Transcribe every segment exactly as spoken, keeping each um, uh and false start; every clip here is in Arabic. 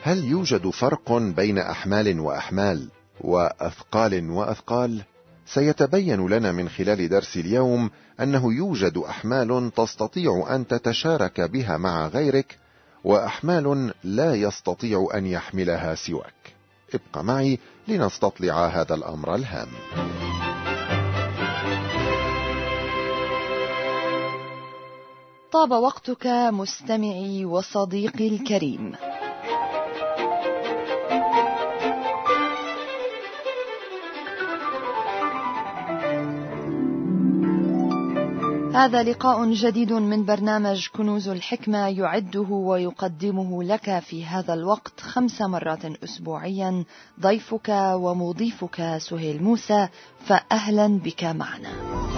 هل يوجد فرق بين أحمال وأحمال وأثقال وأثقال؟ سيتبين لنا من خلال درس اليوم أنه يوجد أحمال تستطيع أن تتشارك بها مع غيرك، وأحمال لا يستطيع أن يحملها سواك. ابق معي لنستطلع هذا الأمر الهام. طاب وقتك مستمعي وصديقي الكريم. هذا لقاء جديد من برنامج كنوز الحكمة، يعده ويقدمه لك في هذا الوقت خمس مرات أسبوعيا ضيفك ومضيفك سهيل موسى، فأهلا بك معنا.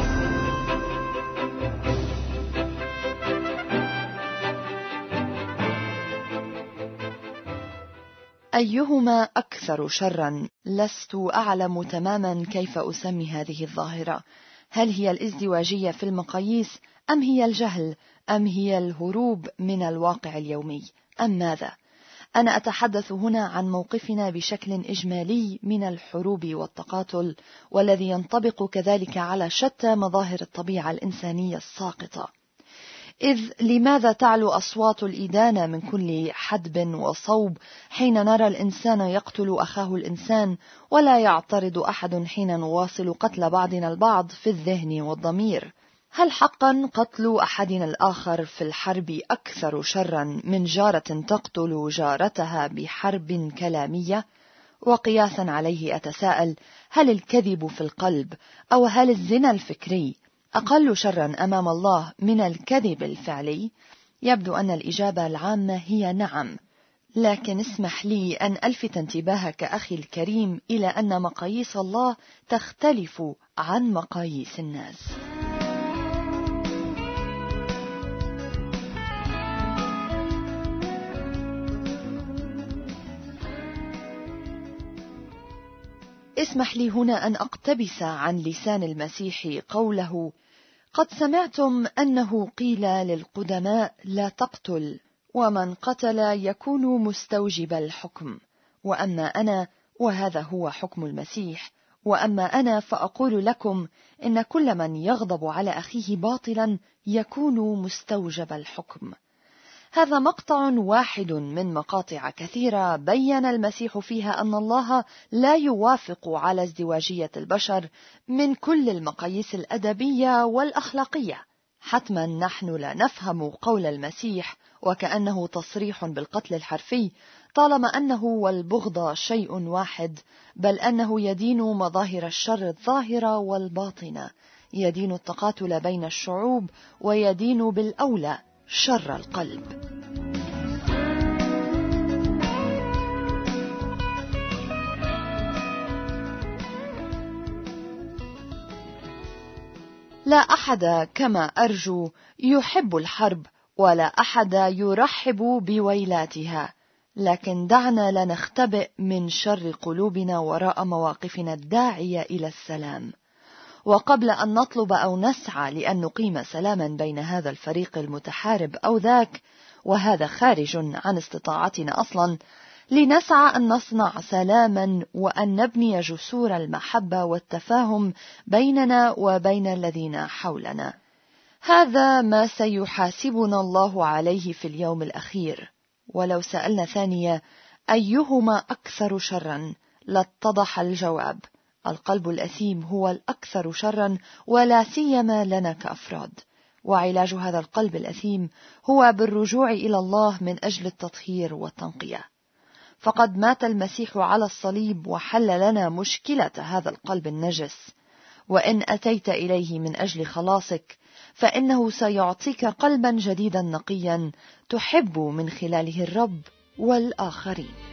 أيهما أكثر شرا؟ لست أعلم تماما كيف أسمي هذه الظاهرة. هل هي الازدواجية في المقاييس، أم هي الجهل، أم هي الهروب من الواقع اليومي، أم ماذا؟ أنا أتحدث هنا عن موقفنا بشكل إجمالي من الحروب والتقاتل، والذي ينطبق كذلك على شتى مظاهر الطبيعة الإنسانية الساقطة. إذ لماذا تعلو أصوات الإدانة من كل حدب وصوب حين نرى الإنسان يقتل أخاه الإنسان، ولا يعترض أحد حين نواصل قتل بعضنا البعض في الذهن والضمير؟ هل حقا قتل أحدنا الآخر في الحرب أكثر شرا من جارة تقتل جارتها بحرب كلامية؟ وقياسا عليه أتساءل، هل الكذب في القلب أو هل الزنا الفكري أقل شرا أمام الله من الكذب الفعلي؟ يبدو أن الإجابة العامة هي نعم، لكن اسمح لي أن ألفت انتباهك أخي الكريم إلى أن مقاييس الله تختلف عن مقاييس الناس. اسمح لي هنا أن أقتبس عن لسان المسيح قوله: قد سمعتم أنه قيل للقدماء لا تقتل، ومن قتل يكون مستوجب الحكم، وأما أنا، وهذا هو حكم المسيح، وأما أنا فأقول لكم إن كل من يغضب على أخيه باطلا يكون مستوجب الحكم. هذا مقطع واحد من مقاطع كثيرة بين المسيح فيها أن الله لا يوافق على ازدواجية البشر من كل المقاييس الأدبية والأخلاقية. حتما نحن لا نفهم قول المسيح وكأنه تصريح بالقتل الحرفي، طالما أنه والبغض شيء واحد، بل أنه يدين مظاهر الشر الظاهرة والباطنة، يدين التقاتل بين الشعوب، ويدين بالأولى شر القلب. لا أحد كما أرجو يحب الحرب، ولا أحد يرحب بويلاتها، لكن دعنا لا نختبئ من شر قلوبنا وراء مواقفنا الداعية إلى السلام. وقبل أن نطلب أو نسعى لأن نقيم سلاما بين هذا الفريق المتحارب أو ذاك، وهذا خارج عن استطاعتنا أصلا، لنسعى أن نصنع سلاما وأن نبني جسور المحبة والتفاهم بيننا وبين الذين حولنا. هذا ما سيحاسبنا الله عليه في اليوم الأخير. ولو سألنا ثانية أيهما أكثر شرا، لاتضح الجواب: القلب الأثيم هو الأكثر شرا، ولا سيما لنا كأفراد. وعلاج هذا القلب الأثيم هو بالرجوع إلى الله من أجل التطهير والتنقية. فقد مات المسيح على الصليب وحل لنا مشكلة هذا القلب النجس. وإن أتيت إليه من أجل خلاصك، فإنه سيعطيك قلبا جديدا نقيا تحب من خلاله الرب والآخرين.